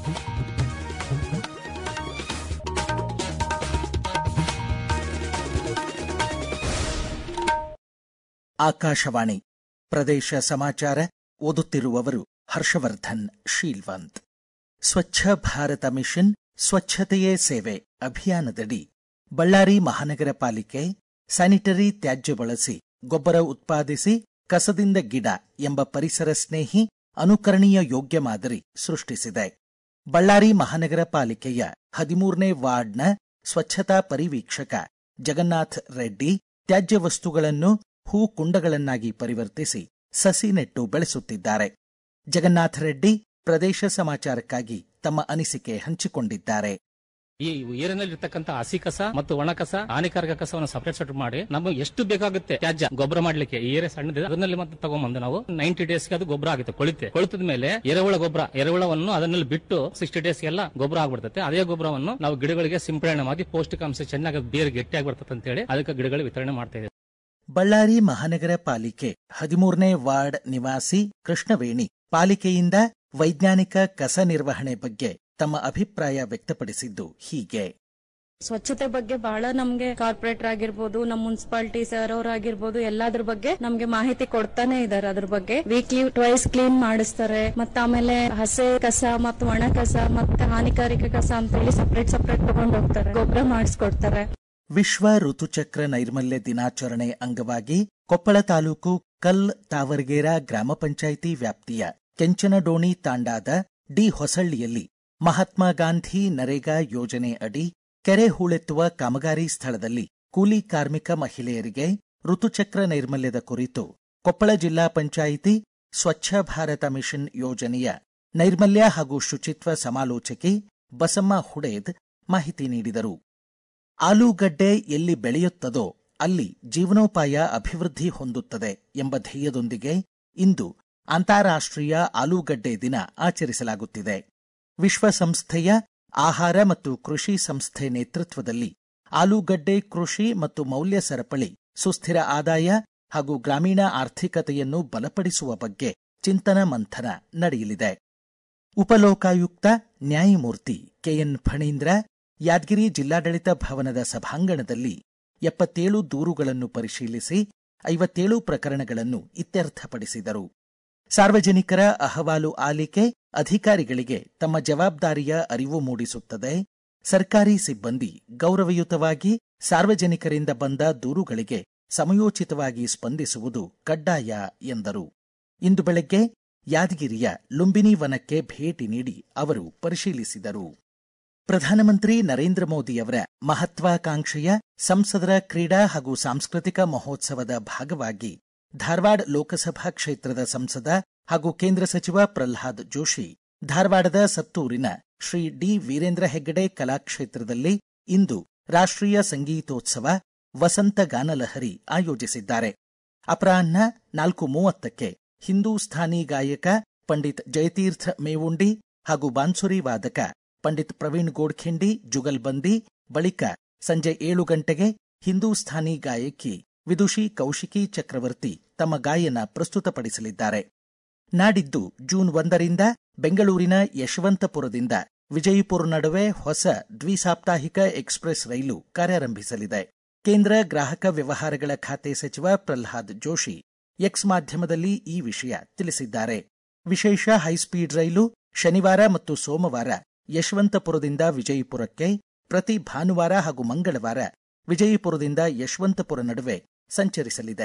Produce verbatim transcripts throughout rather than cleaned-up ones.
ಆಕಾಶವಾಣಿ ಪ್ರದೇಶ ಸಮಾಚಾರ ಓದುತ್ತಿರುವವರು ಹರ್ಷವರ್ಧನ್ ಶೀಲ್ವಂತ್. ಸ್ವಚ್ಛ ಭಾರತ ಮಿಷನ್ ಸ್ವಚ್ಛತೆಯೇ ಸೇವೆ ಅಭಿಯಾನದಡಿ ಬಳ್ಳಾರಿ ಮಹಾನಗರ ಪಾಲಿಕೆ ಸ್ಯಾನಿಟರಿ ತ್ಯಾಜ್ಯ ಬಳಸಿ ಗೊಬ್ಬರ ಉತ್ಪಾದಿಸಿ ಕಸದಿಂದ ಗಿಡ ಎಂಬ ಪರಿಸರ ಸ್ನೇಹಿ ಅನುಕರಣೀಯ ಯೋಗ್ಯ ಮಾದರಿ ಸೃಷ್ಟಿಸಿದೆ. ಬಳ್ಳಾರಿ ಮಹಾನಗರ ಪಾಲಿಕೆಯ ಹದಿಮೂರನೇ ವಾರ್ಡ್ನ ಸ್ವಚ್ಛತಾ ಪರಿವೀಕ್ಷಕ ಜಗನ್ನಾಥ್ ರೆಡ್ಡಿ ತ್ಯಾಜ್ಯ ವಸ್ತುಗಳನ್ನು ಹೂ ಕುಂಡಗಳನ್ನಾಗಿ ಪರಿವರ್ತಿಸಿ ಸಸಿ ನೆಟ್ಟು ಬೆಳೆಸುತ್ತಿದ್ದಾರೆ. ಜಗನ್ನಾಥ ರೆಡ್ಡಿ ಪ್ರದೇಶ ಸಮಾಚಾರಕ್ಕಾಗಿ ತಮ್ಮ ಅನಿಸಿಕೆ ಹಂಚಿಕೊಂಡಿದ್ದಾರೆ. ಈ ಏರಿನಲ್ಲಿರ್ತಕ್ಕಂಥ ಹಸಿ ಕಸ ಮತ್ತು ಒಣ ಕಸ ಹಾನಿಕಾರಕ ಕಸವನ್ನು ಸಪರೇಟ್ ಸೆಟ್ ಮಾಡಿ ನಮಗೆ ಎಷ್ಟು ಬೇಕಾಗುತ್ತೆ ತ್ಯಾಜ್ಯ ಗೊಬ್ಬರ ಮಾಡ್ಲಿಕ್ಕೆ ಈ ಏರಿಯಾ ಸಣ್ಣದಿದೆ ಅದನ್ನಲ್ಲಿ ಮತ್ತೆ ತಗೊಂಡ್ಬಂದು ನಾವು ನೈಂಟಿ ಡೇಸ್ಗೆ ಅದು ಗೊಬ್ಬರ ಆಗುತ್ತೆ. ಕೊಳಿತೆ ಕೊಳಿತದ ಮೇಲೆ ಎರೆಹುಳ ಗೊಬ್ಬರ ಎರೆಹುಳವನ್ನು ಅದನ್ನಲ್ಲಿ ಬಿಟ್ಟು ಸಿಕ್ಸ್ಟಿ ಡೇಸ್ ಎಲ್ಲ ಗೊಬ್ಬರ ಆಗ್ಬಿಡ್ತದೆ. ಅದೇ ಗೊಬ್ಬರವನ್ನು ನಾವು ಗಿಡಗಳಿಗೆ ಸಿಂಪಡಣೆ ಮಾಡಿ ಪೌಷ್ಟಿಕಾಂಶ ಚೆನ್ನಾಗಿ ಬೇರೆ ಗಟ್ಟಿಯಾಗಿ ಬರ್ತದೆ ಅಂತ ಹೇಳಿ ಅದಕ್ಕೆ ಗಿಡಗಳಿಗೆ ವಿತರಣೆ ಮಾಡ್ತಾ ಇದೆ. ಬಳ್ಳಾರಿ ಮಹಾನಗರ ಪಾಲಿಕೆ ಹದಿಮೂರನೇ ವಾರ್ಡ್ ನಿವಾಸಿ ಕೃಷ್ಣವೇಣಿ ಪಾಲಿಕೆಯಿಂದ ವೈಜ್ಞಾನಿಕ ಕಸ ನಿರ್ವಹಣೆ ಬಗ್ಗೆ ತಮ್ಮ ಅಭಿಪ್ರಾಯ ವ್ಯಕ್ತಪಡಿಸಿದ್ದು ಹೀಗೆ. ಸ್ವಚ್ಛತೆ ಬಗ್ಗೆ ಬಹಳ ನಮ್ಗೆ ಕಾರ್ಪೊರೇಟರ್ ಆಗಿರ್ಬೋದು, ನಮ್ಮ ಮುನ್ಸಿಪಾಲಿಟಿ ಸರ್ ಅವರಾಗಿರ್ಬೋದು ಎಲ್ಲಾದ್ರ ಬಗ್ಗೆ ನಮ್ಗೆ ಮಾಹಿತಿ ಕೊಡ್ತಾನೆ ಇದಾರೆ. ಅದ್ರ ಬಗ್ಗೆ ವೀಕ್ಲಿ ಟ್ವೈಸ್ ಕ್ಲೀನ್ ಮಾಡಿಸ್ತಾರೆ. ಮತ್ತೆ ಆಮೇಲೆ ಹಸೆ ಕಸ ಮತ್ತು ಒಣ ಕಸ ಮತ್ತೆ ಹಾನಿಕಾರಕ ಕಸ ಅಂತ ಹೇಳಿ ಸಪರೇಟ್ ಸಪರೇಟ್ ತಗೊಂಡ್ ಹೋಗ್ತಾರೆ, ಗೊಬ್ಬರ ಮಾಡಿಸ್ಕೊಡ್ತಾರೆ. ವಿಶ್ವ ಋತುಚಕ್ರ ನೈರ್ಮಲ್ಯ ದಿನಾಚರಣೆ ಅಂಗವಾಗಿ ಕೊಪ್ಪಳ ತಾಲೂಕು ಕಲ್ ತಾವರ್ಗೇರ ಗ್ರಾಮ ಪಂಚಾಯಿತಿ ವ್ಯಾಪ್ತಿಯ ಕೆಂಚನಡೋಣಿ ತಾಂಡಾದ ಡಿ ಹೊಸಳ್ಳಿಯಲ್ಲಿ ಮಹಾತ್ಮ ಗಾಂಧಿ ನರೇಗಾ ಯೋಜನೆ ಅಡಿ ಕೆರೆ ಹೂಳೆತ್ತುವ ಕಾಮಗಾರಿ ಸ್ಥಳದಲ್ಲಿ ಕೂಲಿ ಕಾರ್ಮಿಕ ಮಹಿಳೆಯರಿಗೆ ಋತುಚಕ್ರ ನೈರ್ಮಲ್ಯದ ಕುರಿತು ಕೊಪ್ಪಳ ಜಿಲ್ಲಾ ಪಂಚಾಯಿತಿ ಸ್ವಚ್ಛ ಭಾರತ ಮಿಷನ್ ಯೋಜನೆಯ ನೈರ್ಮಲ್ಯ ಹಾಗೂ ಶುಚಿತ್ವ ಸಮಾಲೋಚಕಿ ಬಸಮ್ಮ ಹುಡೇದ್ ಮಾಹಿತಿ ನೀಡಿದರು. ಆಲೂಗಡ್ಡೆ ಎಲ್ಲಿ ಬೆಳೆಯುತ್ತದೋ ಅಲ್ಲಿ ಜೀವನೋಪಾಯ ಅಭಿವೃದ್ಧಿ ಹೊಂದುತ್ತದೆ ಎಂಬ ಧ್ಯೇಯದೊಂದಿಗೆ ಇಂದು ಅಂತಾರಾಷ್ಟ್ರೀಯ ಆಲೂಗಡ್ಡೆ ದಿನ ಆಚರಿಸಲಾಗುತ್ತಿದೆ. ವಿಶ್ವಸಂಸ್ಥೆಯ ಆಹಾರ ಮತ್ತು ಕೃಷಿ ಸಂಸ್ಥೆ ನೇತೃತ್ವದಲ್ಲಿ ಆಲೂಗಡ್ಡೆ ಕೃಷಿ ಮತ್ತು ಮೌಲ್ಯ ಸರಪಳಿ ಸುಸ್ಥಿರ ಆದಾಯ ಹಾಗೂ ಗ್ರಾಮೀಣ ಆರ್ಥಿಕತೆಯನ್ನು ಬಲಪಡಿಸುವ ಬಗ್ಗೆ ಚಿಂತನ ಮಂಥನ ನಡೆಯಲಿದೆ. ಉಪಲೋಕಾಯುಕ್ತ ನ್ಯಾಯಮೂರ್ತಿ ಕೆಎನ್ ಫಣೀಂದ್ರ ಯಾದಗಿರಿ ಜಿಲ್ಲಾಡಳಿತ ಭವನದ ಸಭಾಂಗಣದಲ್ಲಿ ಎಪ್ಪತ್ತೇಳು ದೂರುಗಳನ್ನು ಪರಿಶೀಲಿಸಿ ಐವತ್ತೇಳು ಪ್ರಕರಣಗಳನ್ನು ಇತ್ಯರ್ಥಪಡಿಸಿದರು. ಸಾರ್ವಜನಿಕರ ಅಹವಾಲು ಆಲಿಕೆ ಅಧಿಕಾರಿಗಳಿಗೆ ತಮ್ಮ ಜವಾಬ್ದಾರಿಯ ಅರಿವು ಮೂಡಿಸುತ್ತದೆ. ಸರ್ಕಾರಿ ಸಿಬ್ಬಂದಿ ಗೌರವಯುತವಾಗಿ ಸಾರ್ವಜನಿಕರಿಂದ ಬಂದ ದೂರುಗಳಿಗೆ ಸಮಯೋಚಿತವಾಗಿ ಸ್ಪಂದಿಸುವುದು ಕಡ್ಡಾಯ ಎಂದರು. ಇಂದು ಬೆಳಗ್ಗೆ ಯಾದಗಿರಿಯ ಲುಂಬಿನಿ ವನಕ್ಕೆ ಭೇಟಿ ನೀಡಿ ಅವರು ಪರಿಶೀಲಿಸಿದರು. ಪ್ರಧಾನಮಂತ್ರಿ ನರೇಂದ್ರ ಮೋದಿಯವರ ಮಹತ್ವಾಕಾಂಕ್ಷೆಯ ಸಂಸದರ ಕ್ರೀಡಾ ಹಾಗೂ ಸಾಂಸ್ಕೃತಿಕ ಮಹೋತ್ಸವದ ಭಾಗವಾಗಿ ಧಾರವಾಡ ಲೋಕಸಭಾ ಕ್ಷೇತ್ರದ ಸಂಸದ ಹಾಗೂ ಕೇಂದ್ರ ಸಚಿವ ಪ್ರಲ್ಹಾದ್ ಜೋಶಿ ಧಾರವಾಡದ ಸತ್ತೂರಿನ ಶ್ರೀ ಡಿ ವೀರೇಂದ್ರ ಹೆಗ್ಗಡೆ ಕಲಾಕ್ಷೇತ್ರದಲ್ಲಿ ಇಂದು ರಾಷ್ಟ್ರೀಯ ಸಂಗೀತೋತ್ಸವ ವಸಂತ ಗಾನಲಹರಿ ಆಯೋಜಿಸಿದ್ದಾರೆ. ಅಪರಾಹ್ನ ನಾಲ್ಕು ಮೂವತ್ತಕ್ಕೆ ಹಿಂದೂಸ್ಥಾನಿ ಗಾಯಕ ಪಂಡಿತ್ ಜಯತೀರ್ಥ ಮೇವುಂಡಿ ಹಾಗೂ ಬಾನ್ಸುರಿ ವಾದಕ ಪಂಡಿತ್ ಪ್ರವೀಣ್ ಗೋಡ್ಖಿಂಡಿ ಜುಗಲ್ಬಂದಿ, ಬಳಿಕ ಸಂಜೆ ಏಳು ಗಂಟೆಗೆ ಹಿಂದೂಸ್ಥಾನಿ ಗಾಯಕಿ ವಿದುಷಿ ಕೌಶಿಕಿ ಚಕ್ರವರ್ತಿ ತಮ್ಮ ಗಾಯನ ಪ್ರಸ್ತುತಪಡಿಸಲಿದ್ದಾರೆ. ನಾಡಿದ್ದು ಜೂನ್ ಒಂದರಿಂದ ಬೆಂಗಳೂರಿನ ಯಶವಂತಪುರದಿಂದ ವಿಜಯಪುರ ನಡುವೆ ಹೊಸ ದ್ವಿಸಾಪ್ತಾಹಿಕ ಎಕ್ಸ್ಪ್ರೆಸ್ ರೈಲು ಕಾರ್ಯಾರಂಭಿಸಲಿದೆ. ಕೇಂದ್ರ ಗ್ರಾಹಕ ವ್ಯವಹಾರಗಳ ಖಾತೆ ಸಚಿವ ಪ್ರಲ್ಹಾದ್ ಜೋಶಿ ಎಕ್ಸ್ ಮಾಧ್ಯಮದಲ್ಲಿ ಈ ವಿಷಯ ತಿಳಿಸಿದ್ದಾರೆ. ವಿಶೇಷ ಹೈಸ್ಪೀಡ್ ರೈಲು ಶನಿವಾರ ಮತ್ತು ಸೋಮವಾರ ಯಶವಂತಪುರದಿಂದ ವಿಜಯಪುರಕ್ಕೆ, ಪ್ರತಿ ಭಾನುವಾರ ಹಾಗೂ ಮಂಗಳವಾರ ವಿಜಯಪುರದಿಂದ ಯಶವಂತಪುರ ನಡುವೆ ಸಂಚರಿಸಲಿದೆ.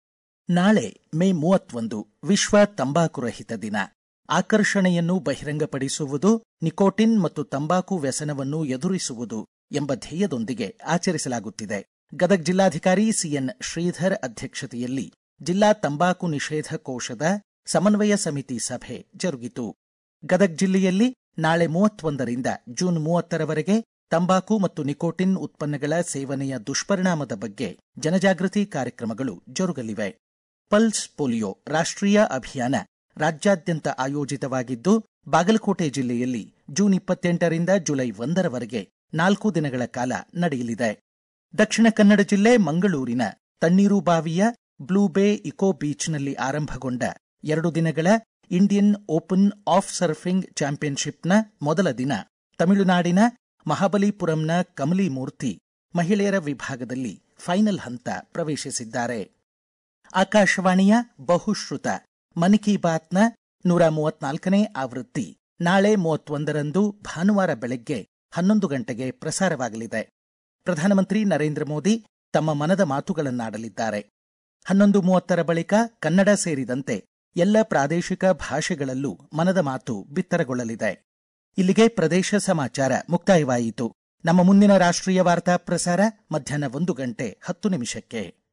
ನಾಳೆ ಮೇ ಮೂವತ್ತೊಂದು ವಿಶ್ವ ತಂಬಾಕು ರಹಿತ ದಿನ. ಆಕರ್ಷಣೆಯನ್ನು ಬಹಿರಂಗಪಡಿಸುವುದು, ನಿಕೋಟಿನ್ ಮತ್ತು ತಂಬಾಕು ವ್ಯಸನವನ್ನು ಎದುರಿಸುವುದು ಎಂಬ ಧ್ಯೇಯದೊಂದಿಗೆ ಆಚರಿಸಲಾಗುತ್ತಿದೆ. ಗದಗ ಜಿಲ್ಲಾಧಿಕಾರಿ ಸಿಎನ್ ಶ್ರೀಧರ್ ಅಧ್ಯಕ್ಷತೆಯಲ್ಲಿ ಜಿಲ್ಲಾ ತಂಬಾಕು ನಿಷೇಧ ಕೋಶದ ಸಮನ್ವಯ ಸಮಿತಿ ಸಭೆ ಜರುಗಿತು. ಗದಗ ಜಿಲ್ಲೆಯಲ್ಲಿ ನಾಳೆ ಮೂವತ್ತೊಂದರಿಂದ ಜೂನ್ ಮೂವತ್ತರವರೆಗೆ ತಂಬಾಕು ಮತ್ತು ನಿಕೋಟಿನ್ ಉತ್ಪನ್ನಗಳ ಸೇವನೆಯ ದುಷ್ಪರಿಣಾಮದ ಬಗ್ಗೆ ಜನಜಾಗೃತಿ ಕಾರ್ಯಕ್ರಮಗಳು ಜರುಗಲಿವೆ. ಪಲ್ಸ್ ಪೋಲಿಯೋ ರಾಷ್ಟ್ರೀಯ ಅಭಿಯಾನ ರಾಜ್ಯಾದ್ಯಂತ ಆಯೋಜಿತವಾಗಿದ್ದು, ಬಾಗಲಕೋಟೆ ಜಿಲ್ಲೆಯಲ್ಲಿ ಜೂನ್ ಇಪ್ಪತ್ತೆಂಟರಿಂದ ಜುಲೈ ಒಂದರವರೆಗೆ ನಾಲ್ಕು ದಿನಗಳ ಕಾಲ ನಡೆಯಲಿದೆ. ದಕ್ಷಿಣ ಕನ್ನಡ ಜಿಲ್ಲೆ ಮಂಗಳೂರಿನ ತಣ್ಣೀರುಬಾವಿಯ ಬ್ಲೂ ಬೇ ಇಕೋ ಬೀಚ್ನಲ್ಲಿ ಆರಂಭಗೊಂಡ ಎರಡು ದಿನಗಳ ಇಂಡಿಯನ್ ಓಪನ್ ಆಫ್ ಸರ್ಫಿಂಗ್ ಚಾಂಪಿಯನ್ಶಿಪ್ನ ಮೊದಲ ದಿನ ತಮಿಳುನಾಡಿನ ಮಹಾಬಲಿಪುರಂನ ಕಮಲಿ ಮೂರ್ತಿ ಮಹಿಳೆಯರ ವಿಭಾಗದಲ್ಲಿ ಫೈನಲ್ ಹಂತ ಪ್ರವೇಶಿಸಿದ್ದಾರೆ. ಆಕಾಶವಾಣಿಯ ಬಹುಶ್ರುತ ಮನ್ ಕಿ ಬಾತ್ನ ನೂರ ಮೂವತ್ನಾಲ್ಕನೇ ಆವೃತ್ತಿ ನಾಳೆ ಮೂವತ್ತೊಂದರಂದು ಭಾನುವಾರ ಬೆಳಗ್ಗೆ ಹನ್ನೊಂದು ಗಂಟೆಗೆ ಪ್ರಸಾರವಾಗಲಿದೆ. ಪ್ರಧಾನಮಂತ್ರಿ ನರೇಂದ್ರ ಮೋದಿ ತಮ್ಮ ಮನದ ಮಾತುಗಳನ್ನಾಡಲಿದ್ದಾರೆ. ಹನ್ನೊಂದು ಮೂವತ್ತರ ಬಳಿಕ ಕನ್ನಡ ಸೇರಿದಂತೆ ಎಲ್ಲ ಪ್ರಾದೇಶಿಕ ಭಾಷೆಗಳಲ್ಲೂ ಮನದ ಮಾತು ಬಿತ್ತರಗೊಳ್ಳಲಿದೆ. ಇಲ್ಲಿಗೆ ಪ್ರದೇಶ ಸಮಾಚಾರ ಮುಕ್ತಾಯವಾಯಿತು. ನಮ್ಮ ಮುಂದಿನ ರಾಷ್ಟ್ರೀಯ ವಾರ್ತಾ ಪ್ರಸಾರ ಮಧ್ಯಾಹ್ನ ಒಂದು ಗಂಟೆ ಹತ್ತು ನಿಮಿಷಕ್ಕೆ.